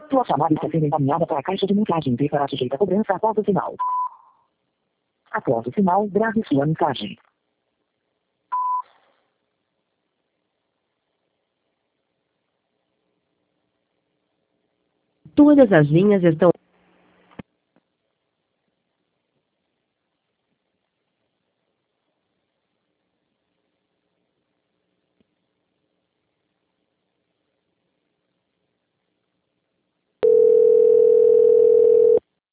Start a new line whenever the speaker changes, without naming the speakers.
Sua chamada está sendo encaminhada para a caixa de mensagens e será sujeita a cobrança após o sinal. Após o sinal, grave sua mensagem.
Todas as linhas estão